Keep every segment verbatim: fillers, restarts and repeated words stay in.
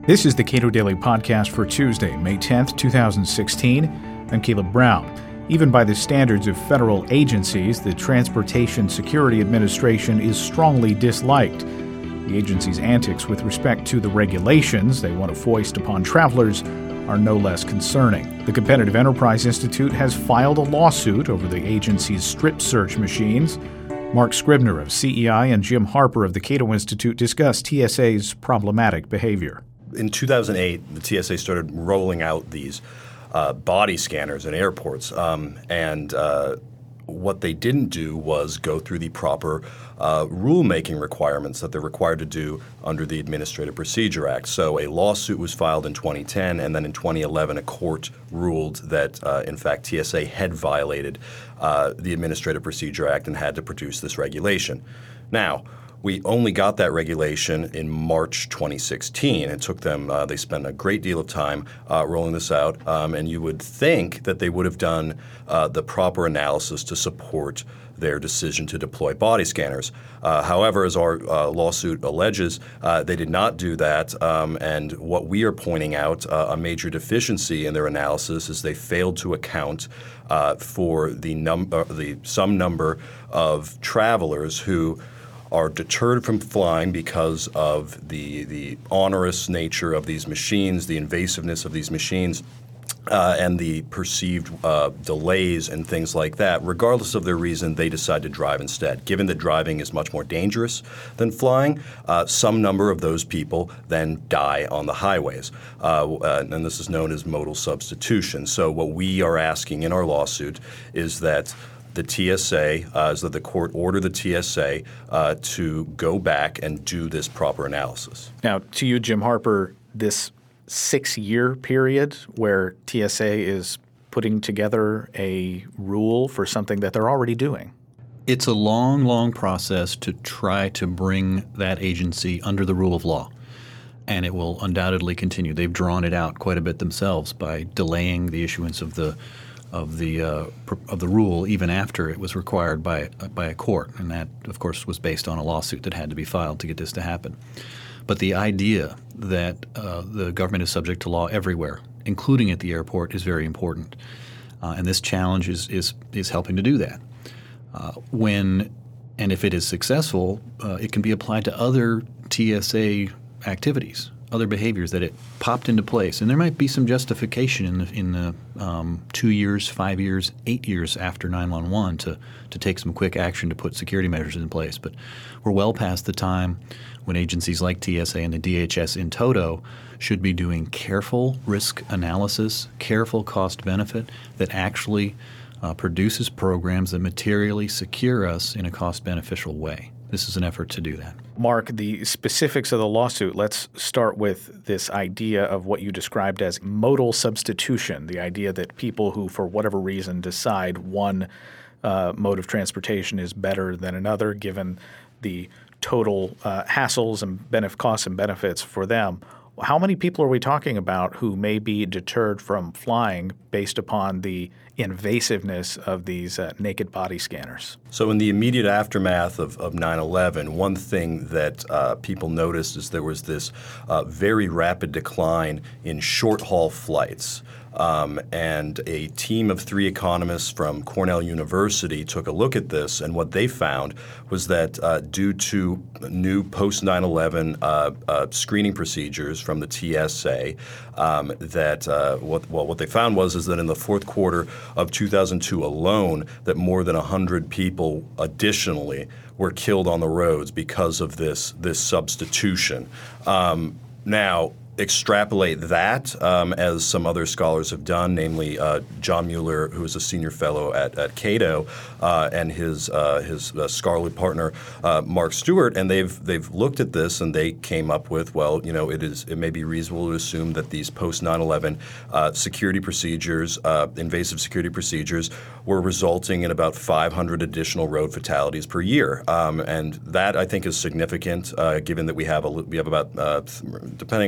This is the Cato Daily Podcast for Tuesday, May tenth, twenty sixteen. I'm Caleb Brown. Even by the standards of federal agencies, the Transportation Security Administration is strongly disliked. The agency's antics with respect to the regulations they want to foist upon travelers are no less concerning. The Competitive Enterprise Institute has filed a lawsuit over the agency's strip search machines. Mark Scribner of C E I and Jim Harper of the Cato Institute discuss T S A's problematic behavior. In two thousand eight, the T S A started rolling out these uh, body scanners in airports, um, and uh, what they didn't do was go through the proper uh, rulemaking requirements that they're required to do under the Administrative Procedure Act. So a lawsuit was filed in twenty ten, and then in twenty eleven a court ruled that, uh, in fact, T S A had violated uh, the Administrative Procedure Act and had to produce this regulation. Now, we only got that regulation in March twenty sixteen. It took them, uh, they spent a great deal of time uh, rolling this out, um, and you would think that they would have done uh, the proper analysis to support their decision to deploy body scanners. Uh, however, as our uh, lawsuit alleges, uh, they did not do that, um, and what we are pointing out, uh, a major deficiency in their analysis is they failed to account uh, for the, num- uh, the some number of travelers who are deterred from flying because of the the onerous nature of these machines, the invasiveness of these machines, uh, and the perceived uh, delays and things like that. Regardless of their reason, they decide to drive instead. Given that driving is much more dangerous than flying, uh, some number of those people then die on the highways. Uh, uh, and this is known as modal substitution. So what we are asking in our lawsuit is that the T S A, uh, is that the court order the T S A uh, to go back and do this proper analysis. Now, to you, Jim Harper, this six-year period where T S A is putting together a rule for something that they're already doing. It's a long, long process to try to bring that agency under the rule of law, and it will undoubtedly continue. They've drawn it out quite a bit themselves by delaying the issuance of the of the uh, of the rule even after it was required by by a court, and that, of course, was based on a lawsuit that had to be filed to get this to happen. But the idea that uh, the government is subject to law everywhere, including at the airport, is very important, uh, and this challenge is is is helping to do that. Uh, when and if it is successful, uh, it can be applied to other T S A activities, other behaviors that it popped into place. And there might be some justification in the, in the um, two years, five years, eight years after nine one one to, to take some quick action to put security measures in place. But we're well past the time when agencies like T S A and the D H S in toto should be doing careful risk analysis, careful cost benefit that actually uh, produces programs that materially secure us in a cost beneficial way. This is an effort to do that. Mark, the specifics of the lawsuit, let's start with this idea of what you described as modal substitution, the idea that people who, for whatever reason, decide one uh, mode of transportation is better than another, given the total uh, hassles and benef- costs and benefits for them. How many people are we talking about who may be deterred from flying based upon the invasiveness of these uh, naked body scanners? So in the immediate aftermath of, of nine eleven, one thing that uh, people noticed is there was this uh, very rapid decline in short-haul flights. Um, and a team of three economists from Cornell University took a look at this, and what they found was that uh, due to new post nine eleven uh, uh, screening procedures from the T S A, um, that uh, what well what they found was is that in the fourth quarter of two thousand two alone, that more than one hundred people additionally were killed on the roads because of this this substitution. Um, now. Extrapolate that, um, as some other scholars have done, namely uh, John Mueller, who is a senior fellow at, at Cato, uh, and his uh, his uh, scholarly partner uh, Mark Stewart, and they've they've looked at this and they came up with, well, you know, it is it may be reasonable to assume that these post nine eleven uh, security procedures, uh, invasive security procedures, were resulting in about five hundred additional road fatalities per year, um, and that I think is significant, uh, given that we have a we have about uh, depending on the year,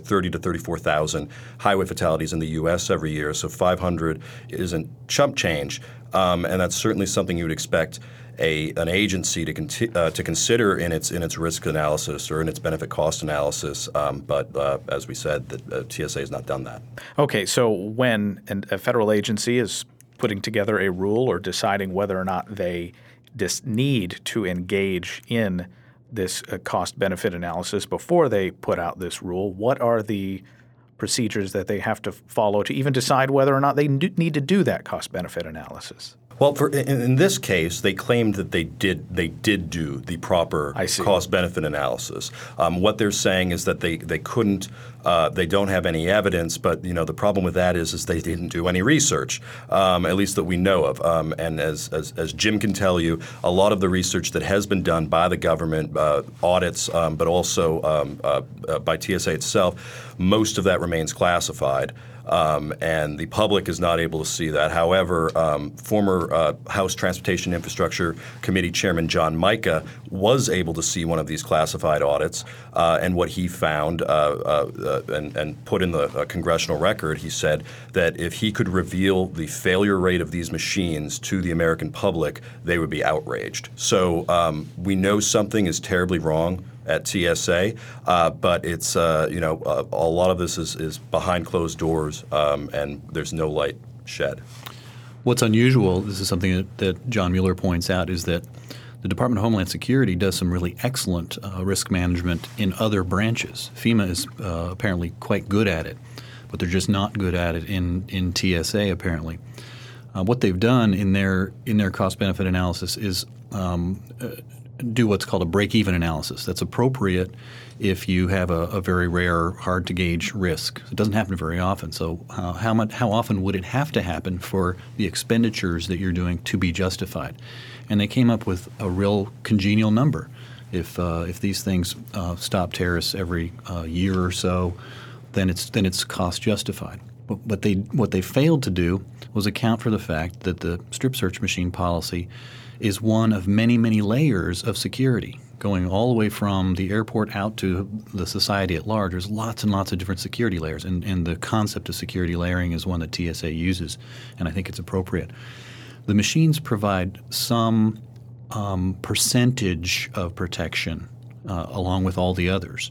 thirty to thirty-four thousand highway fatalities in the U S every year, so five hundred isn't chump change, um, and that's certainly something you would expect A, an agency to conti- uh, to consider in its in its risk analysis or in its benefit cost analysis, um, but uh, as we said, the uh, T S A has not done that. Okay, so when an, a federal agency is putting together a rule or deciding whether or not they dis- need to engage in this uh, cost-benefit analysis before they put out this rule, what are the procedures that they have to follow to even decide whether or not they do need to do that cost-benefit analysis? Well, for, in, in this case, they claimed that they did they did do the proper cost-benefit analysis. Um, what they're saying is that they they couldn't, uh, they don't have any evidence. But you know the problem with that is is they didn't do any research, um, at least that we know of. Um, and as, as as Jim can tell you, a lot of the research that has been done by the government, uh, audits, um, but also um, uh, uh, by T S A itself, most of that remains classified. Um, and the public is not able to see that. However, um, former uh, House Transportation Infrastructure Committee Chairman John Mica was able to see one of these classified audits, uh, and what he found uh, uh, uh, and, and put in the uh, congressional record, he said that if he could reveal the failure rate of these machines to the American public, they would be outraged. So um, we know something is terribly wrong at T S A, uh, but it's uh, you know uh, a lot of this is, is behind closed doors, um, and there's no light shed. What's unusual, this is something that, that John Mueller points out, is that the Department of Homeland Security does some really excellent uh, risk management in other branches. FEMA is uh, apparently quite good at it, but they're just not good at it in, in T S A apparently. Uh, what they've done in their in their cost-benefit analysis is um, uh, do what's called a break-even analysis. That's appropriate if you have a, a very rare, hard-to-gauge risk. It doesn't happen very often. So uh, how much, how often would it have to happen for the expenditures that you're doing to be justified? And they came up with a real congenial number. If uh, if these things uh, stop terrorists every uh, year or so, then it's then it's cost justified. But, but they what they failed to do was account for the fact that the strip search machine policy is one of many, many layers of security, going all the way from the airport out to the society at large. There's lots and lots of different security layers, and, and the concept of security layering is one that T S A uses, and I think it's appropriate. The machines provide some um, percentage of protection uh, along with all the others.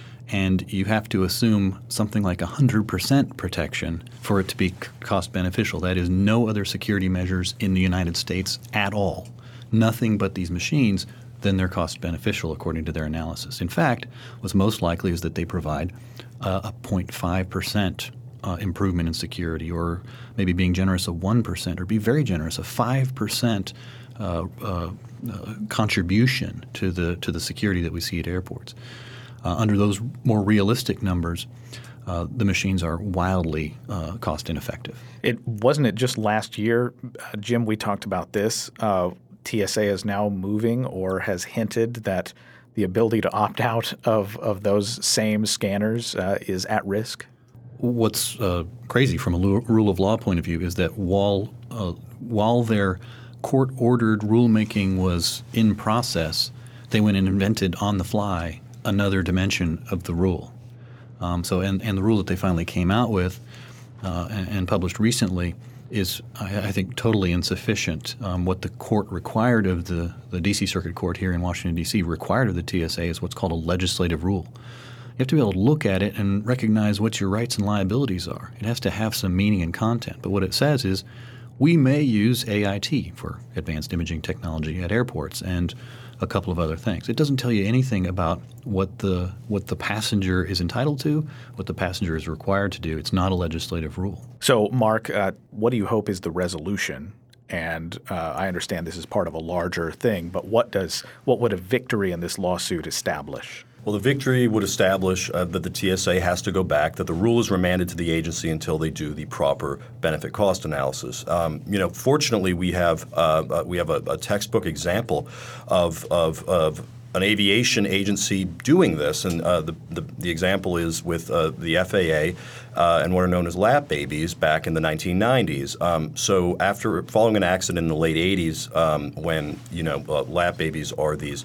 And you have to assume something like one hundred percent protection for it to be cost beneficial. That is, no other security measures in the United States at all. Nothing but these machines, then they're cost beneficial according to their analysis. In fact, what's most likely is that they provide uh, a zero point five percent uh, improvement in security, or maybe being generous a one percent, or be very generous, a five percent uh, uh, uh, contribution to the to the security that we see at airports. Uh, under those more realistic numbers, uh, the machines are wildly uh, cost ineffective. It wasn't it just last year, uh, Jim, we talked about this. Uh, T S A is now moving or has hinted that the ability to opt out of, of those same scanners uh, is at risk. What's uh, crazy from a lu- rule of law point of view is that while uh, while their court-ordered rulemaking was in process, they went and invented on the fly another dimension of the rule. Um, so, and, and the rule that they finally came out with uh, and, and published recently is, I, I think, totally insufficient. Um, what the court required of the, the D C Circuit Court here in Washington, D C required of the T S A is what's called a legislative rule. You have to be able to look at it and recognize what your rights and liabilities are. It has to have some meaning and content. But what it says is we may use A I T for advanced imaging technology at airports and a couple of other things. It doesn't tell you anything about what the what the passenger is entitled to, what the passenger is required to do. It's not a legislative rule. So, Mark, uh, what do you hope is the resolution? And uh, I understand this is part of a larger thing, but what does what would a victory in this lawsuit establish? Well, the victory would establish uh, that the T S A has to go back, that the rule is remanded to the agency until they do the proper benefit cost analysis. Um, you know, fortunately, we have uh, uh, we have a, a textbook example of of, of an aviation agency doing this, and uh, the, the the example is with uh, the F A A uh, and what are known as lap babies back in the nineteen nineties. Um, so after following an accident in the late eighties, um, when you know uh, lap babies are these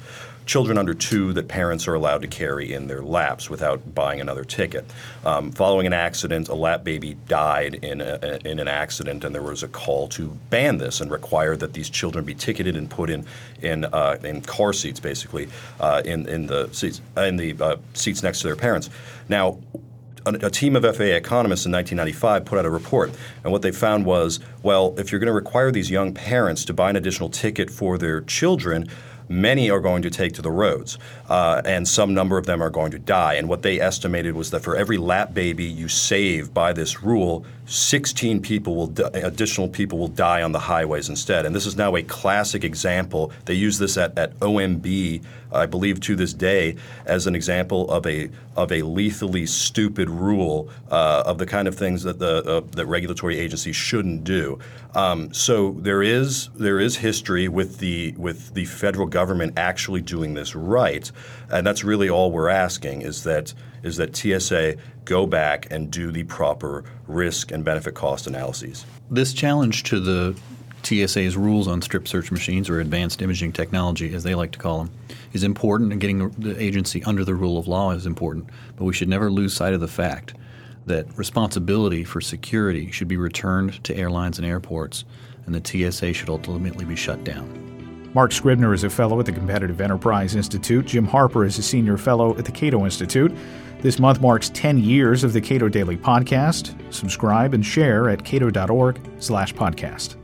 children under two that parents are allowed to carry in their laps without buying another ticket. Um, following an accident, a lap baby died in a, in an accident, and there was a call to ban this and require that these children be ticketed and put in in uh, in car seats, basically uh, in in the seats in the uh, seats next to their parents. Now, a team of F A A economists in nineteen ninety-five put out a report, and what they found was, well, if you're going to require these young parents to buy an additional ticket for their children, many are going to take to the roads, uh, and some number of them are going to die. And what they estimated was that for every lap baby you save by this rule, sixteen people will di- additional people will die on the highways instead. And this is now a classic example. They use this at, at O M B, I believe, to this day, as an example of a of a lethally stupid rule uh, of the kind of things that the uh, that regulatory agencies shouldn't do. Um, so there is there is history with the with the federal government actually doing this right, and that's really all we're asking is that is that T S A go back and do the proper risk and benefit cost analyses. This challenge to the T S A's rules on strip search machines, or advanced imaging technology, as they like to call them, is important, and getting the agency under the rule of law is important. But we should never lose sight of the fact that responsibility for security should be returned to airlines and airports, and the T S A should ultimately be shut down. Mark Scribner is a fellow at the Competitive Enterprise Institute. Jim Harper is a senior fellow at the Cato Institute. This month marks ten years of the Cato Daily Podcast. Subscribe and share at cato dot org slash podcast.